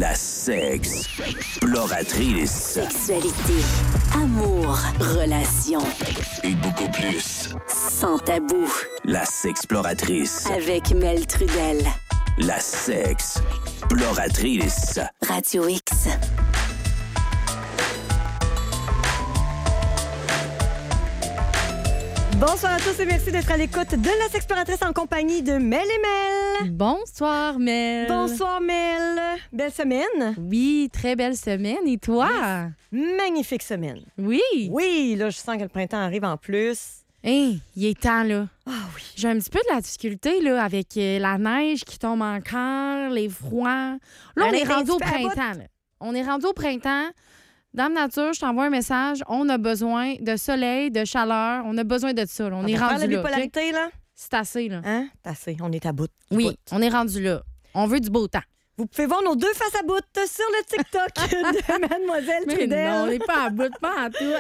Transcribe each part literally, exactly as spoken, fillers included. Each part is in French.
La sexploratrice. Sexualité, amour, relations. Et beaucoup plus. Sans tabou. La sexploratrice. Avec Mel Trudel. La sexploratrice. Radio X. Bonsoir à tous et merci d'être à l'écoute de La Sexploratrice en compagnie de Mel et Mel. Bonsoir, Mel. Bonsoir, Mel. Belle semaine. Oui, très belle semaine. Et toi? Magnifique semaine. Oui. Oui, là, je sens que le printemps arrive en plus. Hey, il est temps, là. Ah oui. J'ai un petit peu de la difficulté, là, avec euh, la neige qui tombe encore, les froids. Là, on Elle est est rendu un au petit peu à printemps, là. On est rendu au printemps. Dame Nature, je t'envoie un message. On a besoin de soleil, de chaleur. On a besoin de ça, là. On, On est va faire rendu la là. bipolarité, OK? là? C'est assez, là. Hein? C'est assez. On est à bout. du Oui, bout. on est rendu là. On veut du beau temps. Vous pouvez voir nos deux faces à bout sur le TikTok de Mademoiselle Mais Trudel. non, on n'est pas à bout, pas à tout.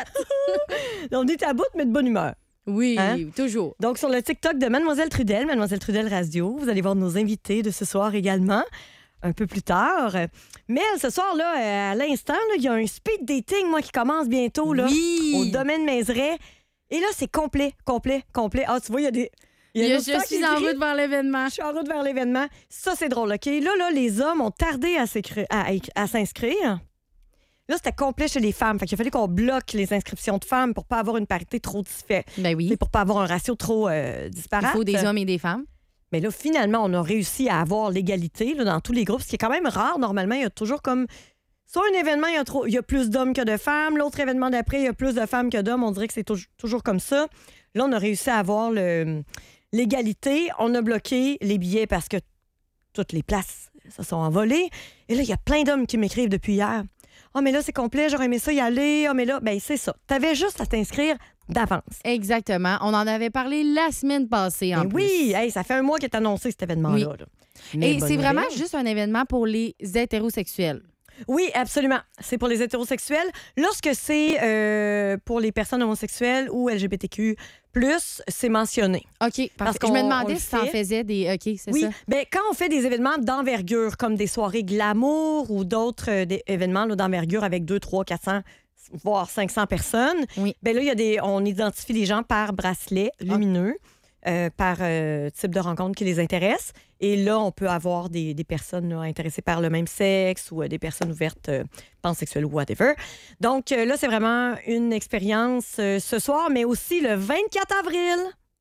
On est à bout, mais de bonne humeur. Oui, Hein? toujours. Donc, sur le TikTok de Mademoiselle Trudel, Mademoiselle Trudel Radio, vous allez voir nos invités de ce soir également, un peu plus tard. Mais ce soir-là, à l'instant, là, il y a un speed dating, moi, qui commence bientôt, là, Oui. au domaine Mézeray. Et là, c'est complet, complet, complet. Ah, tu vois, il y a des... Il y a, un je auditeur qui suis en écrit, route vers l'événement. Je suis en route vers l'événement. Ça, c'est drôle, OK? Là, là, les hommes ont tardé à, s'écri- à, à s'inscrire. Là, c'était complet chez les femmes. Fait qu'il a fallu qu'on bloque les inscriptions de femmes pour pas avoir une parité trop différente. Ben oui. Pour pas avoir un ratio trop euh, Il disparate. faut des hommes et des femmes. Mais là, finalement, on a réussi à avoir l'égalité là, dans tous les groupes, ce qui est quand même rare. Normalement, il y a toujours comme... Soit un événement, il y a, trop... il y a plus d'hommes que de femmes. L'autre événement d'après, il y a plus de femmes que d'hommes. On dirait que c'est tou- toujours comme ça. Là, on a réussi à avoir le... l'égalité. On a bloqué les billets parce que toutes les places se sont envolées. Et là, il y a plein d'hommes qui m'écrivent depuis hier. « Ah, oh, mais là, c'est complet, j'aurais aimé ça y aller. Ah, oh, mais là, ben c'est ça. T'avais juste à t'inscrire d'avance. » Exactement. On en avait parlé la semaine passée, en Ben plus. oui, hey, ça fait un mois qu'est annoncé cet événement-là. Oui. là. Mais Et bonne c'est vraiment nouvelle. juste un événement pour les hétérosexuels. Oui, absolument. C'est pour les hétérosexuels. Lorsque c'est euh, pour les personnes homosexuelles ou L G B T Q plus, c'est mentionné. OK. Parce que qu'on- je me on demandais le si t'en fait. faisais des... OK, c'est Oui, ça. ben, quand on fait des événements d'envergure, comme des soirées glamour ou d'autres euh, des événements là, d'envergure avec deux, trois, quatre cents, voire cinq cents personnes, Oui. ben là, il y a des, on identifie les gens par bracelet lumineux, euh, par euh, type de rencontre qui les intéresse. Et là, on peut avoir des, des personnes là, intéressées par le même sexe ou euh, des personnes ouvertes euh, pansexuelles ou whatever. Donc euh, là, c'est vraiment une expérience euh, ce soir, mais aussi le vingt-quatre avril.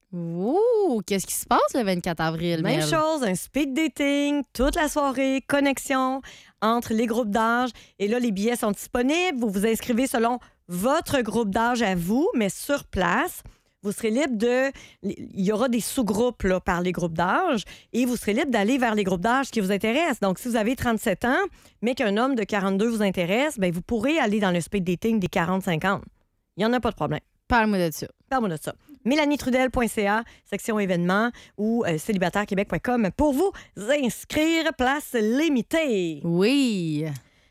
Ouh! Qu'est-ce qui se passe le vingt-quatre avril, Même Mel? chose, un speed dating, toute la soirée, connexion entre les groupes d'âge. Et là, les billets sont disponibles. Vous vous inscrivez selon votre groupe d'âge à vous, mais sur place. Vous serez libre de... Il y aura des sous-groupes là, par les groupes d'âge et vous serez libre d'aller vers les groupes d'âge qui vous intéressent. Donc, si vous avez trente-sept ans, mais qu'un homme de quarante-deux vous intéresse, bien, vous pourrez aller dans le speed dating des quarante cinquante. Il n'y en a pas de problème. Parle-moi de ça. Parle-moi de ça. mélanie trudel point c a, section événements ou euh, célibataire québec point com pour vous inscrire. Place limitée. Oui.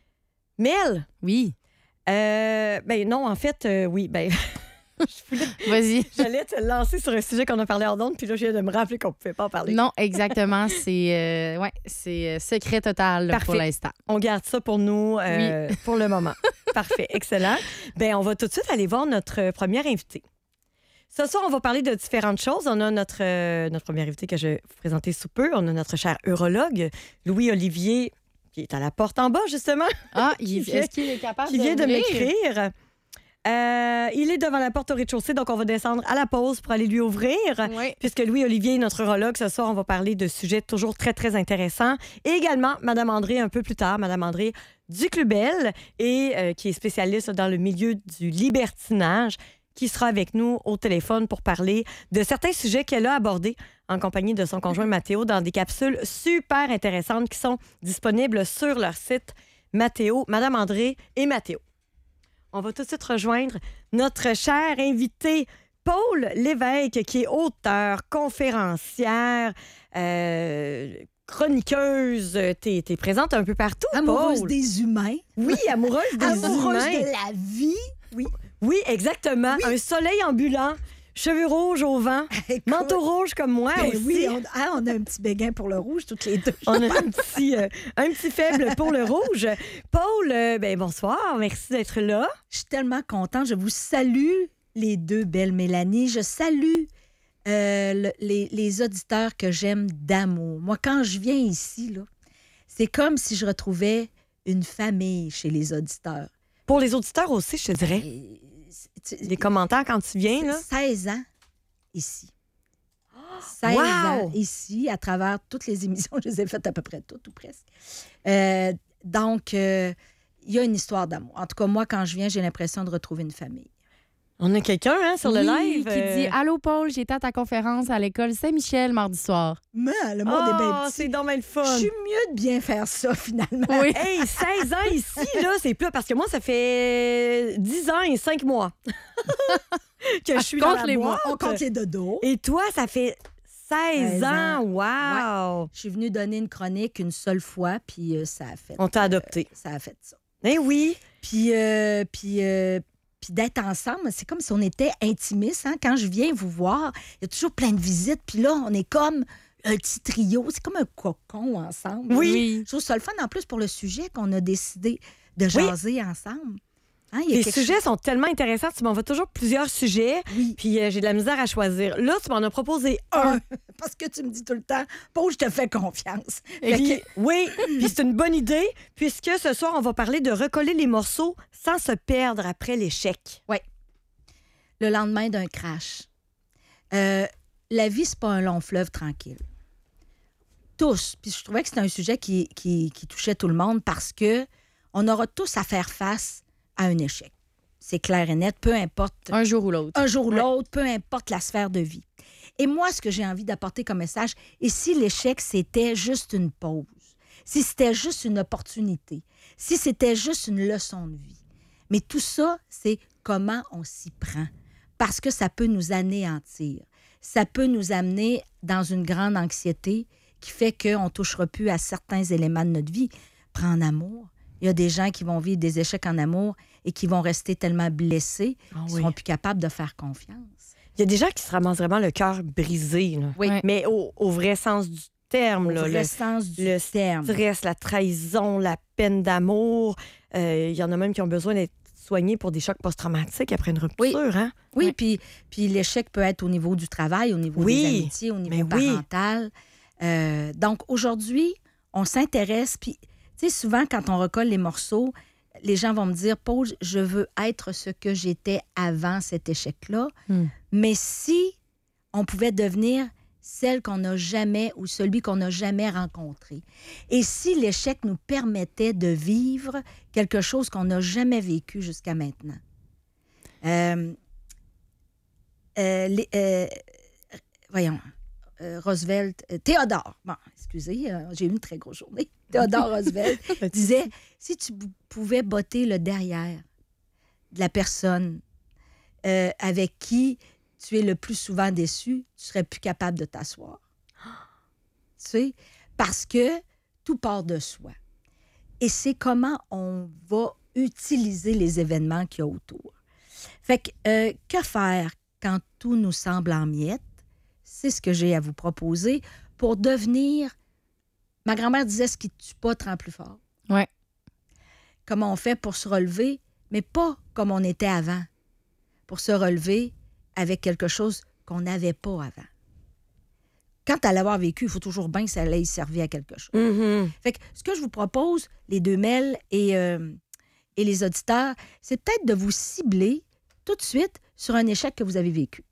Mel, Oui. euh, ben non, en fait, euh, oui, ben... je voulais- Vas-y. J'allais te lancer sur un sujet qu'on a parlé hors d'onde, puis là, je viens de me rappeler qu'on ne pouvait pas en parler. Non, exactement. C'est euh, ouais, c'est euh, secret total là, pour Parfait. l'instant. On garde ça pour nous euh, pour le moment. Parfait, excellent. Ben, on va tout de suite aller voir notre première invitée. Ce soir, on va parler de différentes choses. On a notre, euh, notre première invitée que je vais vous présenter sous peu. On a notre cher urologue, Louis-Olivier, qui est à la porte en bas, justement, Ah, il- vient- est-ce qu'il est capable qui vient de d'ouvrir? m'écrire. Euh, il est devant la porte au rez-de-chaussée, donc on va descendre à la pause pour aller lui ouvrir. Oui. Puisque Louis-Olivier est notre urologue, ce soir, on va parler de sujets toujours très, très intéressants. Et également, Mme André, un peu plus tard, Mme André Duclubel, et, euh, qui est spécialiste dans le milieu du libertinage, qui sera avec nous au téléphone pour parler de certains sujets qu'elle a abordés en compagnie de son conjoint Mathéo dans des capsules super intéressantes qui sont disponibles sur leur site Mathéo, Mme André et Mathéo. On va tout de suite rejoindre notre cher invité, Paul Lévesque, qui est auteur, conférencière, euh, chroniqueuse. T'es, t'es présente un peu partout, Amoureuse Paul. des humains. Oui, amoureuse des Amoureuse humains. de la vie. Oui, oui, exactement. Un soleil ambulant. cheveux rouges au vent, Écoute, manteau rouge comme moi ben aussi. oui, on, hein, on a un petit béguin pour le rouge, toutes les deux. On a un petit, euh, un petit faible pour le rouge. Paul, euh, ben bonsoir, merci d'être là. Je suis tellement contente. Je vous salue, les deux belles Mélanie. Je salue euh, le- les, les auditeurs que j'aime d'amour. Moi, quand je viens ici, là, c'est comme si je retrouvais une famille chez les auditeurs. Pour les auditeurs aussi, je te dirais. Et c'est- Les commentaires quand tu viens, là. seize ans ici. seize Wow! ans ici, à travers toutes les émissions. Je les ai faites à peu près toutes, ou presque. Euh, donc, euh, il y a une histoire d'amour. En tout cas, moi, quand je viens, j'ai l'impression de retrouver une famille. On a quelqu'un hein, sur le Oui, live. qui euh, dit Allô, Paul, j'étais à ta conférence à l'école Saint-Michel mardi soir. Mais le monde est bien Oh, petit. c'est donc bien le Je fun. suis mieux de bien faire ça, finalement. Oui. Hey, seize ans ici, là, c'est plus parce que moi, ça fait dix ans et cinq mois que je suis compte dans la les boîte. mois. On compte les dodos. Et toi, ça fait seize seize ans. ans. Wow! Je suis venue donner une chronique une seule fois, puis euh, ça a fait... On t'a adopté. euh, ça a fait ça. Eh oui. Puis, euh, puis, euh, puis d'être ensemble, c'est comme si on était intimistes. Hein? Quand je viens vous voir, il y a toujours plein de visites. Puis là, on est comme un petit trio. C'est comme un cocon ensemble. Oui. Je trouve ça le fun en plus pour le sujet qu'on a décidé de jaser ensemble. Hein, il y a Les quelque sujets sont tellement intéressants. Tu m'envoies toujours plusieurs sujets. Oui. Puis euh, j'ai de la misère à choisir. Là, tu m'en as proposé un. chose- Parce que tu me dis tout le temps, Paul, je te fais confiance. Et Fait puis, que- oui, puis c'est une bonne idée, puisque ce soir, on va parler de recoller les morceaux sans se perdre après l'échec. le lendemain d'un crash. Euh, la vie, c'est pas un long fleuve tranquille. Tous. Puis je trouvais que c'était un sujet qui, qui, qui touchait tout le monde parce que on aura tous à faire face à un échec. C'est clair et net, peu importe Un jour ou l'autre. un jour ou l'autre, peu importe la sphère de vie. Et moi, ce que j'ai envie d'apporter comme message, et si l'échec, c'était juste une pause, si c'était juste une opportunité, si c'était juste une leçon de vie, mais tout ça, c'est comment on s'y prend. Parce que ça peut nous anéantir. Ça peut nous amener dans une grande anxiété qui fait qu'on ne touchera plus à certains éléments de notre vie. Prends en amour. Il y a des gens qui vont vivre des échecs en amour et qui vont rester tellement blessés Ah qu'ils oui. ne seront plus capables de faire confiance. Il y a des gens qui se ramassent vraiment le cœur brisé, là. Oui. Ouais. Mais au, au vrai sens du terme, Au là, vrai le sens du le terme. stress, la trahison, la peine d'amour. Euh, Il y en a même qui ont besoin d'être soignés pour des chocs post-traumatiques après une rupture. Hein? Oui, Ouais. puis, puis l'échec peut être au niveau du travail, au niveau Oui, des amitiés, au niveau mais oui. parental. Euh, donc, aujourd'hui, on s'intéresse. Puis, tu sais, souvent, quand on recolle les morceaux, les gens vont me dire, Paul, je veux être ce que j'étais avant cet échec-là. Hmm. Mais si on pouvait devenir celle qu'on n'a jamais ou celui qu'on n'a jamais rencontré. Et si l'échec nous permettait de vivre quelque chose qu'on n'a jamais vécu jusqu'à maintenant. Euh, euh, les- euh, voyons, euh, Roosevelt, euh, Théodore, bon, excusez, euh, j'ai eu une très grosse journée. Théodore Roosevelt disait, si tu bou- pouvais botter le derrière de la personne euh, avec qui tu es le plus souvent déçu, tu serais plus capable de t'asseoir. Tu sais, parce que tout part de soi. Et c'est comment on va utiliser les événements qu'il y a autour. Fait que, euh, que faire quand tout nous semble en miettes? C'est ce que j'ai à vous proposer pour devenir... Ma grand-mère disait, ce qui ne tue pas te rend plus fort. Ouais. Comment on fait pour se relever, mais pas comme on était avant. Pour se relever avec quelque chose qu'on n'avait pas avant. Quand à l'avoir vécu, il faut toujours bien que ça allait servir à quelque chose. Mhm. Fait que ce que je vous propose, les deux Mel et, euh, et les auditeurs, c'est peut-être de vous cibler tout de suite sur un échec que vous avez vécu.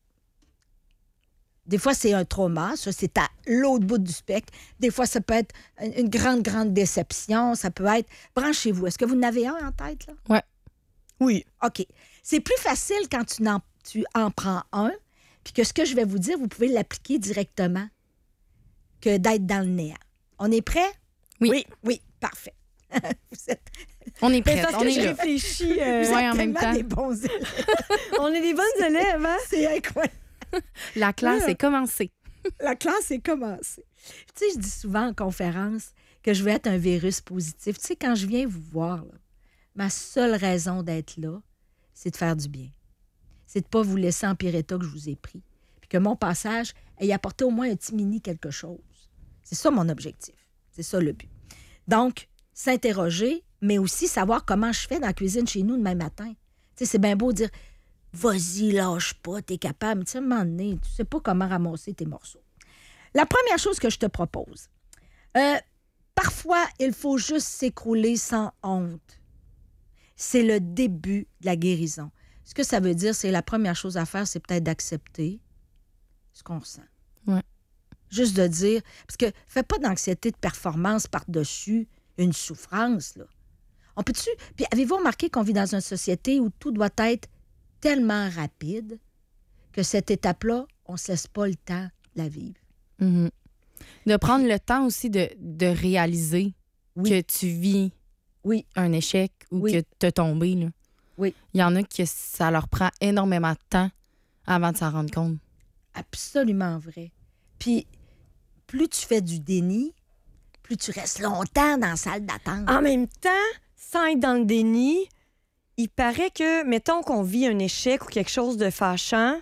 Des fois, c'est un trauma, ça, c'est à l'autre bout du spectre. Des fois, ça peut être une une grande, grande déception. Ça peut être... Branchez-vous. Est-ce que vous en avez un en tête, là? Oui. OK. C'est plus facile quand tu en, tu en prends un, puis que ce que je vais vous dire, vous pouvez l'appliquer directement, que d'être dans le néant. On est prêt? Oui. Oui. Oui, parfait. Vous êtes, On est Mais prêts. parce On que est je là. réfléchis. euh, vous Ouais, êtes en même tellement temps. des bons élèves. on est des bonnes élèves, hein? C'est incroyable. La classe Ah. est commencée. La classe est commencée. Tu sais, je dis souvent en conférence que je veux être un virus positif. Tu sais, quand je viens vous voir, là, ma seule raison d'être là, c'est de faire du bien. c'est de ne pas vous laisser en pire état que je vous ai pris. Puis que mon passage ait apporté au moins un petit mini quelque chose. C'est ça mon objectif. C'est ça le but. Donc, s'interroger, mais aussi savoir comment je fais dans la cuisine chez nous demain matin. Tu sais, c'est bien beau de dire « Vas-y, lâche pas, t'es capable. » Mais tu sais, à un moment donné, tu sais pas comment ramasser tes morceaux. La première chose que je te propose, euh, parfois, il faut juste s'écrouler sans honte. C'est le début de la guérison. Ce que ça veut dire, c'est la première chose à faire, c'est peut-être d'accepter ce qu'on ressent. Ouais. Juste de dire... Parce que fais pas d'anxiété de performance par-dessus une souffrance, là. On peut-tu... Puis avez-vous remarqué qu'on vit dans une société où tout doit être tellement rapide que cette étape-là, on ne se laisse pas le temps de la vivre? Mm-hmm. De prendre le temps aussi de, de réaliser Oui. que tu vis Oui. un échec ou Oui. que tu as tombé. Là. Oui. Il y en a que ça leur prend énormément de temps avant de s'en rendre compte. Absolument vrai. Puis, plus tu fais du déni, plus tu restes longtemps dans la salle d'attente. En même temps, sans être dans le déni, il paraît que, mettons qu'on vit un échec ou quelque chose de fâchant,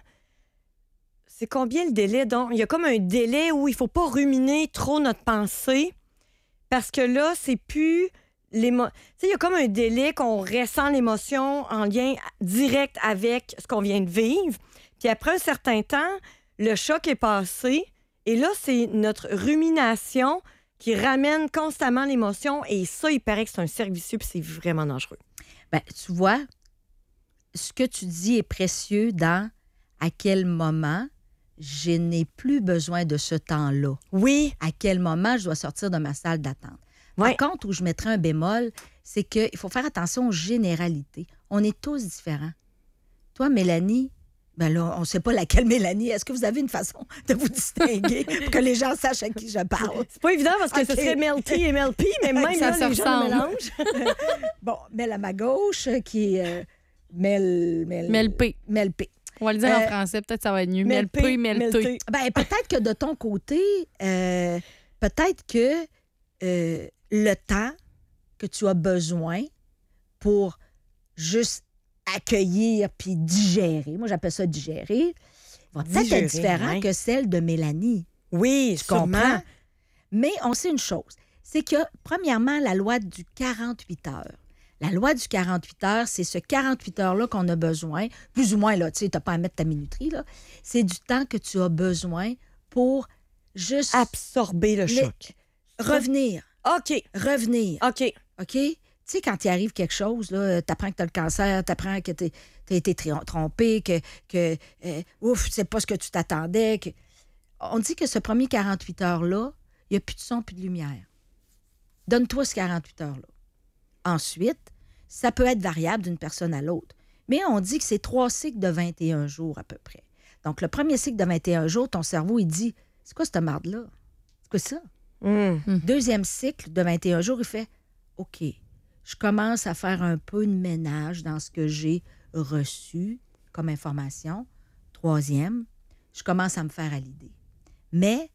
c'est combien le délai? Donc, il y a comme un délai où il ne faut pas ruminer trop notre pensée parce que là, c'est plus l'émo... Tu sais, il y a comme un délai qu'on ressent l'émotion en lien direct avec ce qu'on vient de vivre. Puis après un certain temps, le choc est passé et là, c'est notre rumination qui ramène constamment l'émotion et ça, il paraît que c'est un cercle vicieux puis c'est vraiment dangereux. Bien, tu vois, ce que tu dis est précieux dans à quel moment je n'ai plus besoin de ce temps-là. Oui. À quel moment je dois sortir de ma salle d'attente. Ouais. Par contre, où je mettrais un bémol, c'est qu'il faut faire attention aux généralités. On est tous différents. Toi, Mélanie, ben là, on ne sait pas laquelle Mélanie. Est-ce que vous avez une façon de vous distinguer pour que les gens sachent à qui je parle? C'est pas évident parce que OK. ce serait Melty et Melpy, mais même Ça là, se les gens ressemble. le mélangent. Bon, Mel à ma gauche, qui est euh, Mel... Mel... Melpé. Melpé. On va le dire en Euh, français, peut-être ça va être mieux. Melpé, Melpé, melté. melté. Ben, peut-être que de ton côté, euh, peut-être que euh, le temps que tu as besoin pour juste accueillir puis digérer, moi j'appelle ça digérer, va peut-être Digérer, être différent ouais. que celle de Mélanie. Oui, Tu comprends? sûrement. Mais on sait une chose, c'est que, premièrement, la loi du quarante-huit heures. La loi du quarante-huit heures, c'est ce quarante-huit heures-là qu'on a besoin, plus ou moins, là, tu sais, tu n'as pas à mettre ta minuterie, là. C'est du temps que tu as besoin pour juste Absorber le Les- choc. revenir, OK, revenir, OK. OK? Tu sais, quand il arrive quelque chose, là, t'apprends que tu as le cancer, t'apprends que tu as été tri- trompé, que, que euh, ouf, c'est pas ce que tu t'attendais. Que... On dit que ce premier quarante-huit heures-là, il n'y a plus de son, plus de lumière. Donne-toi ce quarante-huit heures-là. Ensuite, ça peut être variable d'une personne à l'autre. Mais on dit que c'est trois cycles de vingt et un jours à peu près. Donc, le premier cycle de vingt et un jours, ton cerveau, il dit « C'est quoi cette marde-là? C'est quoi ça? » Hum. Deuxième cycle de vingt et un jours, il fait « OK, je commence à faire un peu de ménage dans ce que j'ai reçu comme information. » Troisième, je commence à me faire à l'idée. Mais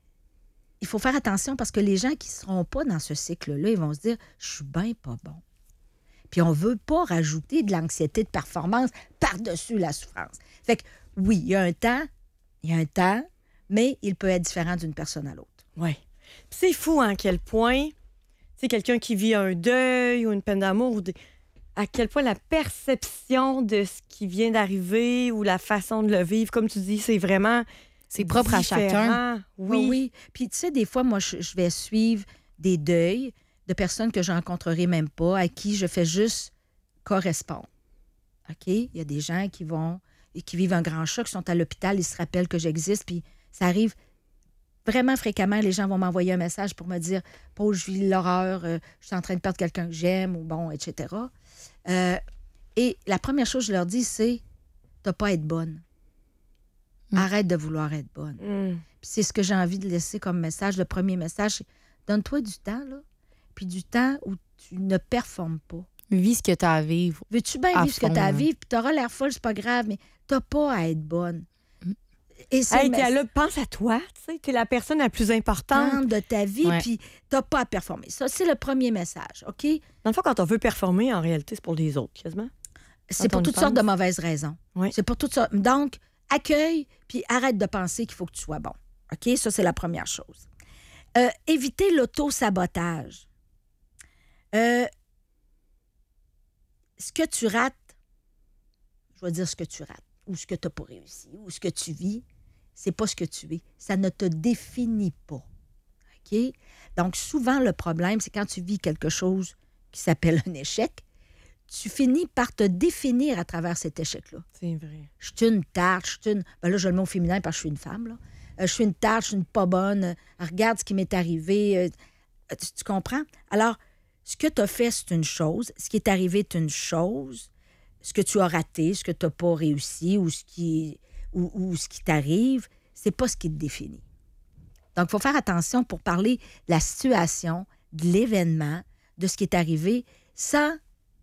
il faut faire attention parce que les gens qui ne seront pas dans ce cycle-là, ils vont se dire « Je suis bien pas bon. » Puis on ne veut pas rajouter de l'anxiété de performance par-dessus la souffrance. Fait que oui, il y a un temps, il y a un temps, mais il peut être différent d'une personne à l'autre. Oui. Puis c'est fou à quel point, tu sais, quelqu'un qui vit un deuil ou une peine d'amour, ou des- à quel point la perception de ce qui vient d'arriver ou la façon de le vivre, comme tu dis, c'est vraiment C'est propre à chacun. différent. Oui. Oui. oui. Puis, tu sais, des fois, moi, je, je vais suivre des deuils de personnes que je rencontrerai même pas, à qui je fais juste correspondre. OK? Il y a des gens qui vont, et qui vivent un grand choc, qui sont à l'hôpital, ils se rappellent que j'existe, puis ça arrive vraiment fréquemment. Les gens vont m'envoyer un message pour me dire « Paul, je vis l'horreur, euh, je suis en train de perdre quelqu'un que j'aime, ou bon, et cetera. Euh, et la première chose que je leur dis, c'est « T'as pas à être bonne. Mm. Arrête de vouloir être bonne. » Hum. Puis c'est ce que j'ai envie de laisser comme message. Le premier message, c'est donne-toi du temps, là, puis du temps où tu ne performes pas. Vis ce que tu as à vivre. Veux-tu bien À vivre ce que fond, tu as à là. vivre, puis tu auras l'air folle, c'est pas grave, mais t'as pas à être bonne. Et c'est Hey, le t'es là, pense à toi, tu sais, t'es la personne la plus importante. message de ta vie, Ouais. puis t'as pas à performer. Ça, c'est le premier message, OK? Dans le fond, quand on veut performer, en réalité, c'est pour les autres, quasiment. C'est Quand on pour y toutes pense. sortes de mauvaises raisons. Oui. C'est pour toutes sortes. Donc, accueille, puis arrête de penser qu'il faut que tu sois bon. OK? Ça, c'est la première chose. Euh, éviter l'auto-sabotage. Euh, ce que tu rates, je vais dire ce que tu rates, ou ce que tu n'as pas réussi, ou ce que tu vis, c'est pas ce que tu es. Ça ne te définit pas. OK? Donc, souvent, le problème, c'est quand tu vis quelque chose qui s'appelle un échec, tu finis par te définir à travers cet échec-là. C'est vrai. Je suis une tarte, je suis une... Ben là, je le mets au féminin parce que je suis une femme, là. Euh, je suis une tarte, je suis une pas bonne. Euh, regarde ce qui m'est arrivé. Euh, tu, tu comprends? Alors, ce que tu as fait, c'est une chose. Ce qui est arrivé est une chose. Ce que tu as raté, ce que tu n'as pas réussi ou ce qui, ou, ou ce qui t'arrive, c'est pas ce qui te définit. Donc, il faut faire attention pour parler de la situation, de l'événement, de ce qui est arrivé, sans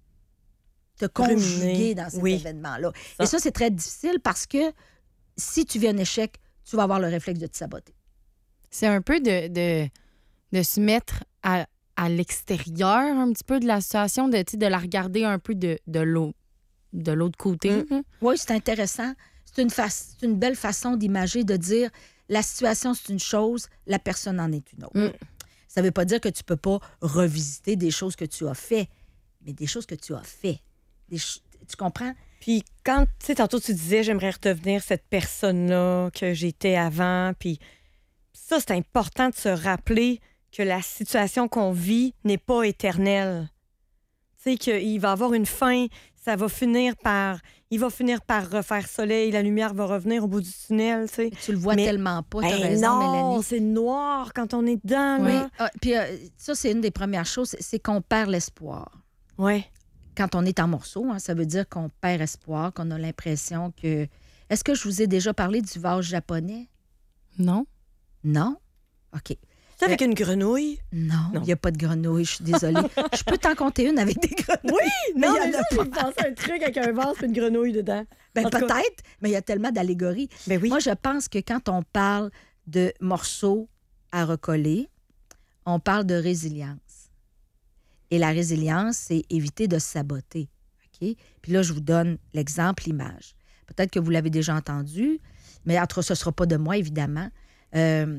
te conjuguer Ruminer. dans cet Oui. événement-là. Ça. Et ça, c'est très difficile parce que si tu vis un échec, tu vas avoir le réflexe de te saboter. C'est un peu de, de, de se mettre à, à l'extérieur un petit peu de la situation, de, tu sais, de la regarder un peu de, de l'autre de l'autre côté. Mm. là. Oui, c'est intéressant. C'est une, fa- c'est une belle façon d'imager, de dire la situation, c'est une chose, la personne en est une autre. Mm. Ça ne veut pas dire que tu ne peux pas revisiter des choses que tu as fait, mais des choses que tu as fait. Des ch- tu comprends? Puis quand, tu sais, tantôt tu disais, j'aimerais redevenir cette personne-là que j'étais avant. Puis ça, c'est important de se rappeler que la situation qu'on vit n'est pas éternelle. Tu sais, qu'il va y avoir une fin, ça va finir par... Il va finir par refaire soleil, la lumière va revenir au bout du tunnel, tu sais. Tu le vois Mais- tellement pas, tu as Ben raison, non, Mélanie. c'est noir quand on est dedans, Oui. là. Ah, puis euh, ça, c'est une des premières choses, c'est- c'est qu'on perd l'espoir. Ouais. Quand on est en morceaux, hein, ça veut dire qu'on perd espoir, qu'on a l'impression que... Est-ce que je vous ai déjà parlé du vase japonais? Non? Non? OK. C'est avec une grenouille? Non, il Non. n'y a pas de grenouille, je suis désolée. Je peux t'en compter une avec des grenouilles. Oui, Mais non, il y en mais a ça, pas. j'ai pensé à un truc avec un vase et une grenouille dedans. Ben, En tout cas- peut-être, mais il y a tellement d'allégories. Ben oui. Moi, je pense que quand on parle de morceaux à recoller, on parle de résilience. Et la résilience, c'est éviter de se saboter. OK? Puis là, je vous donne l'exemple, l'image. Peut-être que vous l'avez déjà entendu, mais entre ce ne sera pas de moi, évidemment. Euh,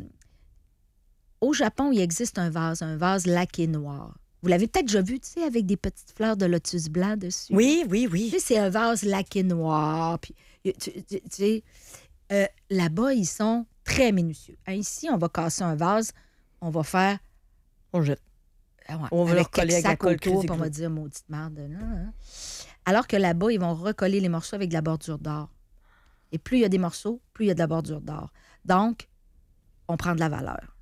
au Japon, il existe un vase, un vase laqué noir. Vous l'avez peut-être déjà vu, tu sais, avec des petites fleurs de lotus blanc dessus. Oui, oui, Tu oui. sais, c'est un vase laqué noir. Puis, tu, tu- tu sais, euh, là-bas, ils sont très minutieux. Hein, ici, on va casser un vase, on va faire... On jette. ah ouais, On va le avec recoller quelques avec la sacs colle autour, puis on Crazy va dire maudite merde. non, non. Alors que là-bas, ils vont recoller les morceaux avec de la bordure d'or. Et plus il y a des morceaux, plus il y a de la bordure d'or. Donc, on prend de la valeur.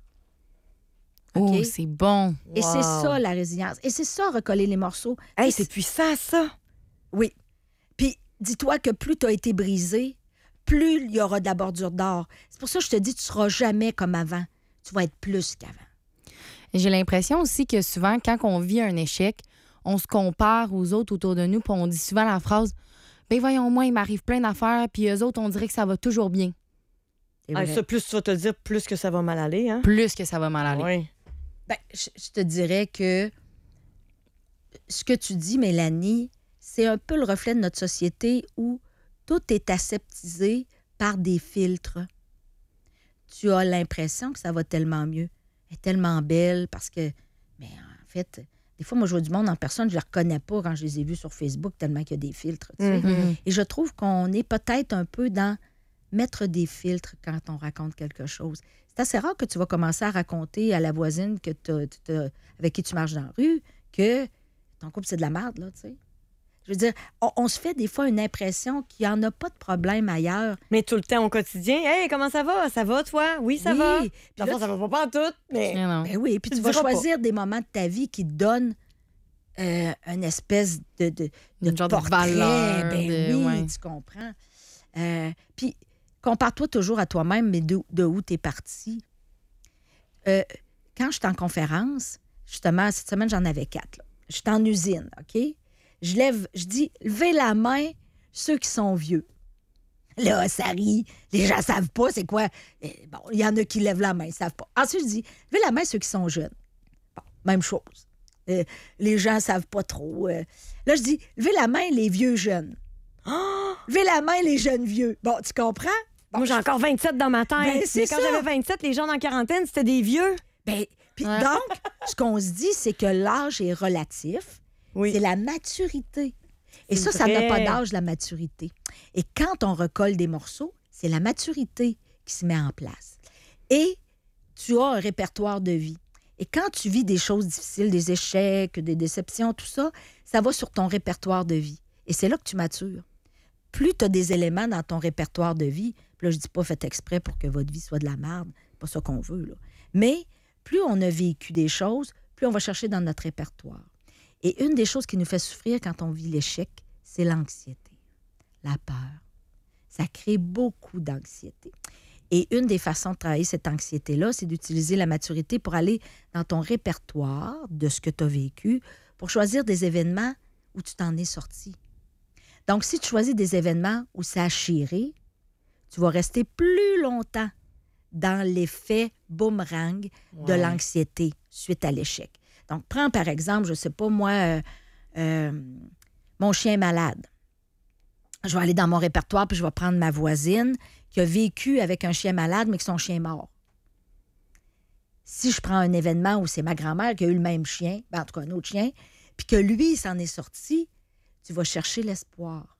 OK? Oh, c'est bon. Et c'est Wow. ça, la résilience. Et c'est ça, recoller les morceaux. Hey, Et c'est puissant, ça. Oui. Puis, dis-toi que plus tu as été brisé, plus il y aura de la bordure d'or. C'est pour ça que je te dis, tu ne seras jamais comme avant. Tu vas être plus qu'avant. J'ai l'impression aussi que souvent, quand on vit un échec, on se compare aux autres autour de nous, puis on dit souvent la phrase « Ben voyons, moi, il m'arrive plein d'affaires, puis eux autres, on dirait que ça va toujours bien. C'est Ah, vrai. ça, plus tu vas te le dire, plus que ça va mal aller, hein? Plus que ça va mal aller. Oui. Ben, je, je te dirais que ce que tu dis, Mélanie, c'est un peu le reflet de notre société où tout est aseptisé par des filtres. Tu as l'impression que ça va tellement mieux. Elle est tellement belle parce que... Mais en fait, des fois, moi, je vois du monde en personne, je ne les reconnais pas quand je les ai vus sur Facebook tellement qu'il y a des filtres. tu sais. Mhm. Et je trouve qu'on est peut-être un peu dans mettre des filtres quand on raconte quelque chose. C'est assez rare que tu vas commencer à raconter à la voisine que t'as- t'as- avec qui tu marches dans la rue que ton couple, c'est de la merde, là, tu sais. Je veux dire, on, on se fait des fois une impression qu'il n'y en a pas de problème ailleurs. Mais tout le temps au quotidien, hey, comment ça va? Ça va, toi? Oui, ça Oui. va. Puis Dans là, le fond, ça va pas en tout, mais. Mais non. ben oui, puis Tu tu le vas diras choisir des moments de ta vie qui te donnent euh, une espèce de, de, de Une genre de portrait. valeur, Ben de- oui, ouais. tu comprends. Euh, puis, compare-toi toujours à toi-même, mais de, de où tu es parti. Euh, quand j'étais en conférence, justement, cette semaine, j'en avais quatre. là. J'étais en usine, OK? Je lève, je dis, levez la main ceux qui sont vieux. Là, ça rit. Les gens ne savent pas c'est quoi. Eh, Bon, il y en a qui lèvent la main, ils ne savent pas. Ensuite, je dis, levez la main ceux qui sont jeunes. Bon, même chose. Euh, les gens ne savent pas trop. Euh, là, je dis, levez la main les vieux jeunes. Oh! Levez la main, les jeunes vieux. Bon, tu comprends? Bon, Moi, j'ai encore vingt-sept dans ma tête. Ben, c'est Mais quand ça. j'avais vingt-sept, les gens dans la quarantaine, c'était des vieux. Ben, puis Ouais. donc, ce qu'on se dit, c'est que l'âge est relatif. Oui. C'est la maturité. Et C'est ça, ça n'a vrai. pas d'âge, la maturité. Et quand on recolle des morceaux, c'est la maturité qui se met en place. Et tu as un répertoire de vie. Et quand tu vis des choses difficiles, des échecs, des déceptions, tout ça, ça va sur ton répertoire de vie. Et c'est là que tu matures. Plus tu as des éléments dans ton répertoire de vie, puis là, je dis pas faites exprès pour que votre vie soit de la merde, c'est pas ça qu'on veut, là. Mais plus on a vécu des choses, plus on va chercher dans notre répertoire. Et une des choses qui nous fait souffrir quand on vit l'échec, c'est l'anxiété, la peur. Ça crée beaucoup d'anxiété. Et une des façons de travailler cette anxiété-là, c'est d'utiliser la maturité pour aller dans ton répertoire de ce que tu as vécu, pour choisir des événements où tu t'en es sorti. Donc, si tu choisis des événements où ça a chiré, tu vas rester plus longtemps dans l'effet boomerang de Ouais. l'anxiété suite à l'échec. Donc, prends par exemple, je ne sais pas moi, euh, euh, mon chien est malade. Je vais aller dans mon répertoire puis je vais prendre ma voisine qui a vécu avec un chien malade mais que son chien est mort. Si je prends un événement où c'est ma grand-mère qui a eu le même chien, ben en tout cas un autre chien, puis que lui, il s'en est sorti, tu vas chercher l'espoir.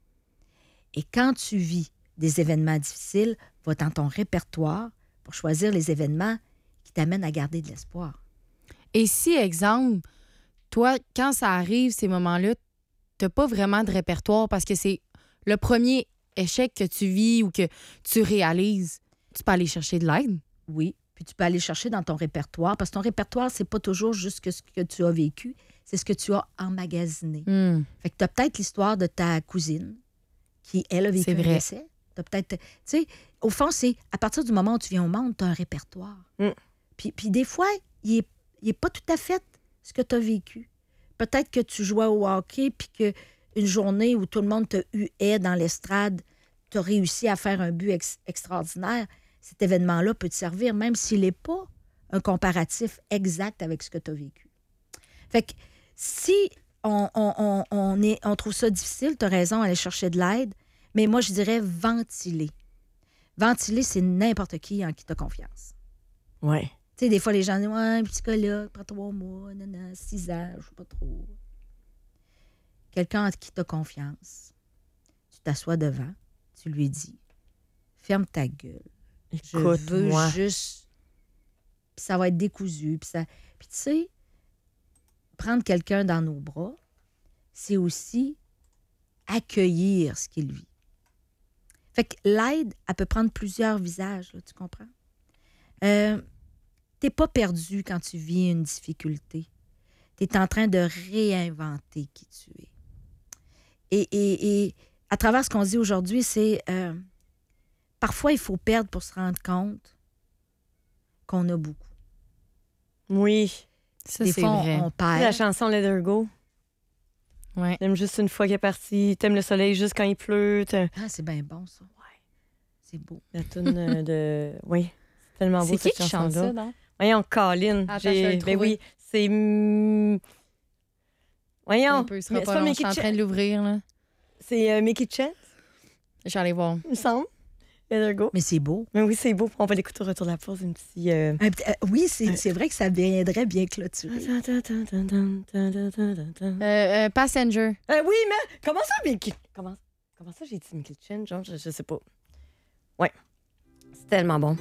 Et quand tu vis des événements difficiles, va dans ton répertoire pour choisir les événements qui t'amènent à garder de l'espoir. Et si, exemple, toi, quand ça arrive, ces moments-là, t'as pas vraiment de répertoire parce que c'est le premier échec que tu vis ou que tu réalises, tu peux aller chercher de l'aide. Oui, puis tu peux aller chercher dans ton répertoire, parce que ton répertoire, c'est pas toujours juste que ce que tu as vécu, c'est ce que tu as emmagasiné. Hmm. Fait que tu as peut-être l'histoire de ta cousine qui, elle, a vécu C'est un vrai. décès. T'as peut-être... Tu sais, au fond, c'est à partir du moment où tu viens au monde, tu as un répertoire. Mm. Puis, puis des fois, il est, il est pas tout à fait ce que tu as vécu. Peut-être que tu jouais au hockey puis qu'une journée où tout le monde te huait dans l'estrade, tu as réussi à faire un but ex- extraordinaire. Cet événement-là peut te servir, même s'il n'est pas un comparatif exact avec ce que tu as vécu. Fait que si on, on, on, on, est, on trouve ça difficile, tu as raison, aller chercher de l'aide, mais moi, je dirais ventiler. Ventiler, c'est n'importe qui en qui tu as confiance. Ouais. Tu sais, des fois, les gens disent « Ouais, un psychologue, prends trois mois, nanana, six ans, je sais pas trop. » Quelqu'un en qui tu as confiance, tu t'assois devant, tu lui dis « Ferme ta gueule. Je veux Écoute-moi. juste... » Puis ça va être décousu. Puis, ça... puis tu sais, prendre quelqu'un dans nos bras, c'est aussi accueillir ce qu'il vit. Fait que l'aide, elle peut prendre plusieurs visages, là, tu comprends? Euh, t'es pas perdu quand tu vis une difficulté. T'es en train de réinventer qui tu es. Et, et, et à travers ce qu'on dit aujourd'hui, c'est euh, parfois il faut perdre pour se rendre compte qu'on a beaucoup. Oui. Ça, Des c'est fois, on- vrai. on Tu sais, la perd. chanson Let Her Go. Ouais. T'aimes juste une fois qu'elle est partie. T'aimes le soleil juste quand il pleut. T'aimes Ah, c'est bien bon, ça. C'est beau. la toune euh, de... Oui, c'est tellement beau, C'est qui cette qui chante chanson-là. ça, donc? Voyons, Colin. Attends, je vais le Ben trouver. oui, c'est... hum, Voyons. Un peu, il sera mais pas c'est long, je Mickey suis en train Chen. de l'ouvrir, là. C'est euh, Mickey Chen, Je vais aller voir. il me semble. Let Her Go. Mais c'est beau. Mais oui, c'est beau. On va l'écouter au retour de la pause. Une petite... euh, Un petit- euh, oui, c'est c'est vrai que ça viendrait bien clôturer. Euh, Euh, euh, Passenger. oui, mais comment ça, Mickey? Comment, comment ça, j'ai dit Mickey Chen? Genre, je, je sais pas. Ouais. C'est tellement bon.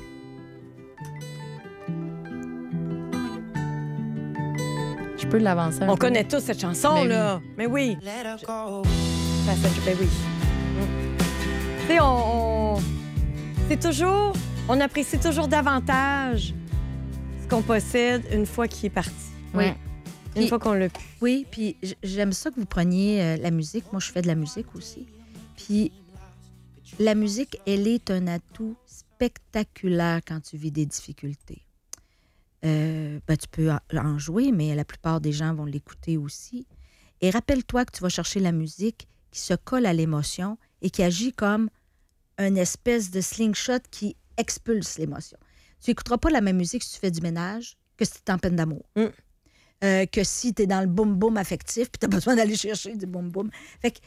Je peux l'avancer un On peu. connaît tous cette chanson-là. Mais oui. Passenger, ben oui. Mm. Tu sais, on, on- c'est toujours... On apprécie toujours davantage ce qu'on possède une fois qu'il est parti. Oui. Une Puis- fois qu'on l'a pu. Oui, puis j- j'aime ça que vous preniez euh, la musique. Moi, je fais de la musique aussi. Puis la musique, elle est un atout spectaculaire quand tu vis des difficultés. Euh, ben, tu peux en- en jouer, mais la plupart des gens vont l'écouter aussi. Et rappelle-toi que tu vas chercher la musique qui se colle à l'émotion et qui agit comme une espèce de slingshot qui expulse l'émotion. Tu n'écouteras pas la même musique si tu fais du ménage que si tu es en peine d'amour. Mm. Euh, que si tu es dans le boum-boum affectif puis tu as besoin d'aller chercher du boum-boum. Fait que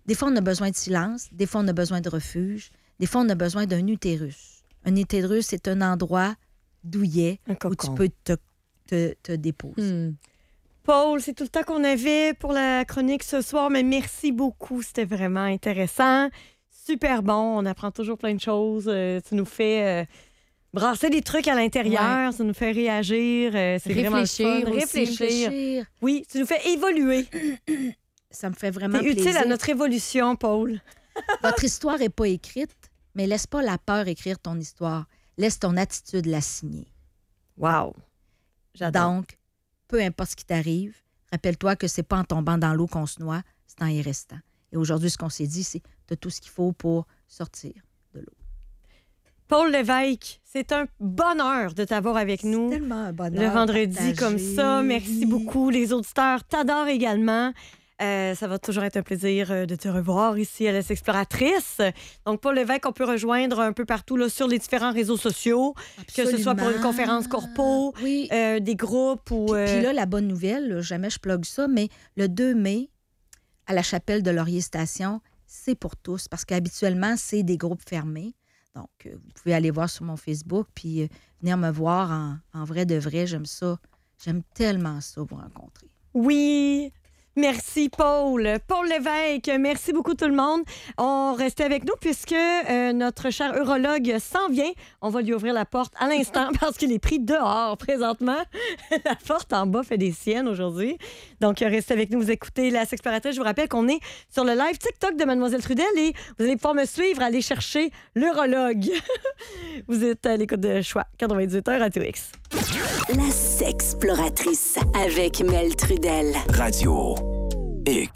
Des fois, on a besoin de silence. Des fois, on a besoin de refuge. Des fois, on a besoin d'un utérus. Un utérus, c'est un endroit douillet Un où cocon. tu peux te, te, te déposer. Hmm. Paul, c'est tout le temps qu'on avait pour la chronique ce soir, mais merci beaucoup. C'était vraiment intéressant. Super bon. On apprend toujours plein de choses. Euh, tu nous fais euh, brasser des trucs à l'intérieur. Ça nous fait réagir. Euh, c'est vraiment le fun. Réfléchir aussi. Réfléchir. Réfléchir. Oui, tu nous fais évoluer. Ça me fait vraiment C'est utile plaisir. à notre évolution, Paul. Votre histoire n'est pas écrite, mais laisse pas la peur écrire ton histoire. Laisse ton attitude la signer. Wow. J'adore. Donc, peu importe ce qui t'arrive, rappelle-toi que c'est pas en tombant dans l'eau qu'on se noie, c'est en y restant. Et aujourd'hui, ce qu'on s'est dit, c'est tu as tout ce qu'il faut pour sortir de l'eau. Paul Lévesque, c'est un bonheur de t'avoir avec nous. C'est tellement un bonheur. Le vendredi partagé. comme ça. Merci beaucoup. Les auditeurs t'adorent également. Euh, ça va toujours être un plaisir euh, de te revoir ici à La Exploratrice. Donc, Paul Lévesque, on peut rejoindre un peu partout là, sur les différents réseaux sociaux, que ce soit pour une Absolument. conférence corpo, Oui. euh, des groupes ou... euh, Puis là, la bonne nouvelle, là, jamais je plug ça, mais le deux mai, à la chapelle de Laurier-Station, c'est pour tous, parce qu'habituellement, c'est des groupes fermés. Donc, euh, vous pouvez aller voir sur mon Facebook, puis euh, venir me voir en, en vrai de vrai. J'aime ça. J'aime tellement ça, vous rencontrer. Oui. Merci, Paul. Paul Lévesque, merci beaucoup tout le monde. On restait avec nous puisque euh, notre cher urologue s'en vient. On va lui ouvrir la porte à l'instant parce qu'il est pris dehors présentement. La porte en bas fait des siennes aujourd'hui. Donc, restez avec nous, vous écoutez La Exploratrice. Je vous rappelle qu'on est sur le live TikTok de Mademoiselle Trudel et vous allez pouvoir me suivre, aller chercher l'urologue. Vous êtes à l'écoute de Choix quatre-vingt-dix-huit heures à T X. La Sexploratrice avec Mel Trudel. Radio X.